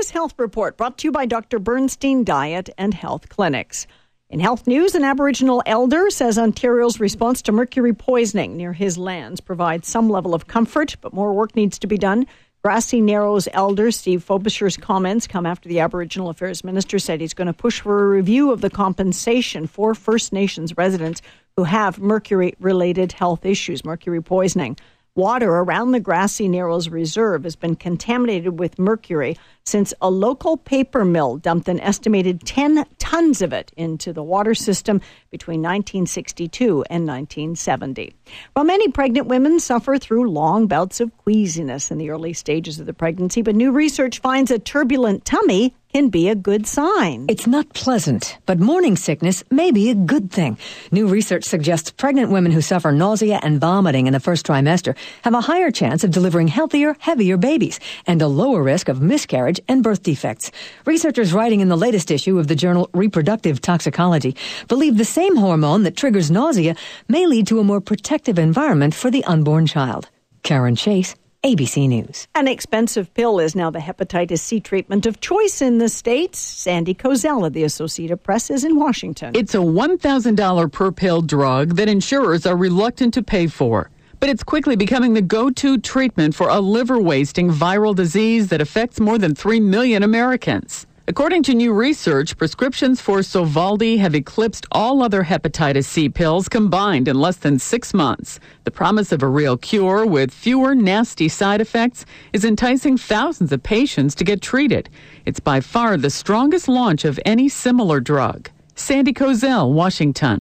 This health report brought to you by Dr. Bernstein Diet and Health Clinics. In health news, an Aboriginal elder says Ontario's response to mercury poisoning near his lands provides some level of comfort, but more work needs to be done. Grassy Narrows elder Steve Frobisher's comments come after the Aboriginal Affairs Minister said he's going to push for a review of the compensation for First Nations residents who have mercury-related health issues, mercury poisoning. Water around the Grassy Narrows Reserve has been contaminated with mercury since a local paper mill dumped an estimated 10 tons of it into the water system between 1962 and 1970. While many pregnant women suffer through long bouts of queasiness in the early stages of the pregnancy, but new research finds a turbulent tummy can be a good sign. It's not pleasant, but morning sickness may be a good thing. New research suggests pregnant women who suffer nausea and vomiting in the first trimester have a higher chance of delivering healthier, heavier babies and a lower risk of miscarriage and birth defects. Researchers writing in the latest issue of the journal Reproductive Toxicology believe the same hormone that triggers nausea may lead to a more protective environment for the unborn child. Karen Chase, ABC News. An expensive pill is now the hepatitis C treatment of choice in the States. Sandy Kozel of the Associated Press is in Washington. It's a $1,000 per pill drug that insurers are reluctant to pay for. But it's quickly becoming the go-to treatment for a liver-wasting viral disease that affects more than 3 million Americans. According to new research, prescriptions for Sovaldi have eclipsed all other hepatitis C pills combined in less than 6 months. The promise of a real cure with fewer nasty side effects is enticing thousands of patients to get treated. It's by far the strongest launch of any similar drug. Sandy Kozel, Washington.